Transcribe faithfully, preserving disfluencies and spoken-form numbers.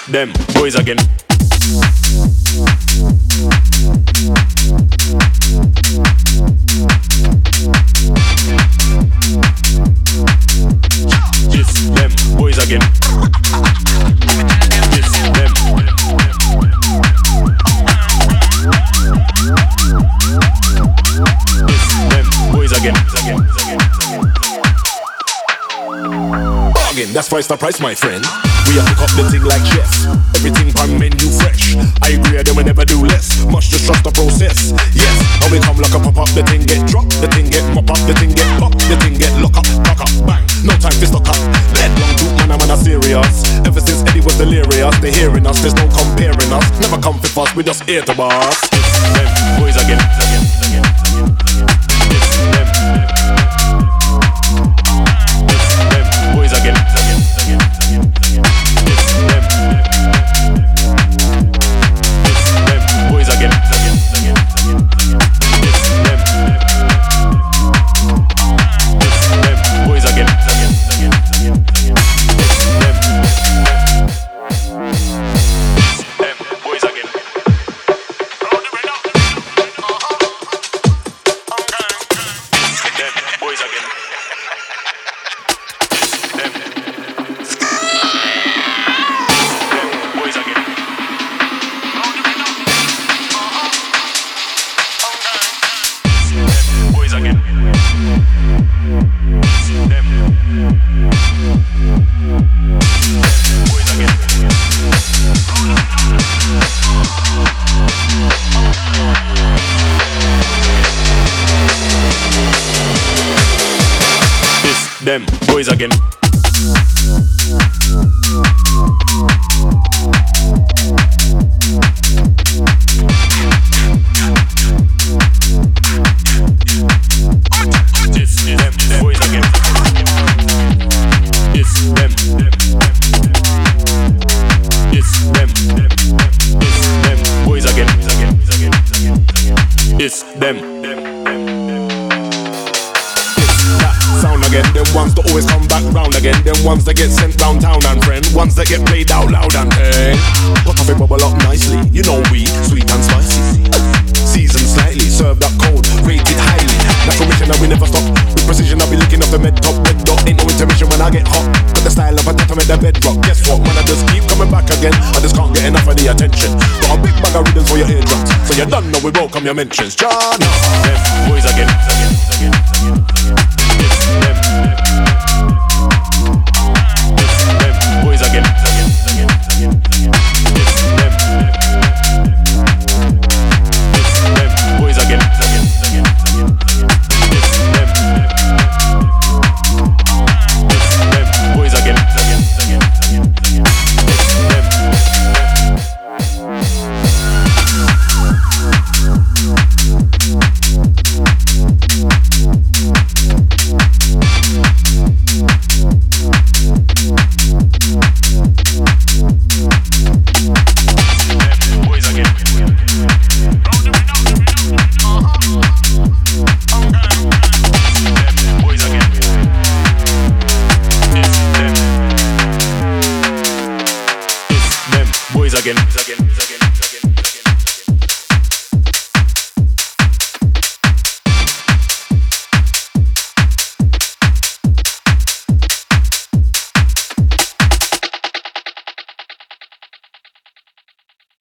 them boys again. This them boys again. This them. This them boys again. Again. Again. Bargain, that's twice the price, my friend. We have to cook the thing like chefs. Everything pan menu fresh. I agree, then we never do less. Must just trust the process. Yes, how we come like a pop up, the thing get dropped, the thing get mop up, the thing get pop, the thing get lock up, lock up, bang. No time for stock up. Let long do man, I'm man, I'm serious. Ever since Eddie was delirious, they hearing us, there's no comparing us. Never come for fast, we just here to boss. It's them boys again, again, again, again, again. It's them. It's them boys again, again, again, again, again. It's them. It's them boys again, again, again, again, again. It's them. It's them boys again, again, again, again, again. It's them. It's them boys again. Round the way now. Uh-huh. Okay. It's them boys again. It's them. Them boys again. This them boys again. This them. This them. This them boys again. This them. Sound again, them ones that always come back round again. Them ones that get sent round town and friend. Ones that get played out loud and hey. Put off it bubble up nicely. You know we, sweet and spicy. Seasoned slightly, served up cold, rated highly. Like commissioner, we never stop. With precision, I'll be licking off the med top. Red dot, ain't no intermission when I get hot. Got the style of a tattoo at the bedrock. Guess what, man, I just keep coming back again. I just can't get enough of the attention. Got a big bag of rhythms for your eardrums, so you don't know we welcome your mentions. John, them boys again, again, again, again, again. It's them. It's them boys again, again, again, again, again. It's them. It's them boys again, again, again, again, again. It's them. It's them boys again, again, again, again, again. It's them. Again, again.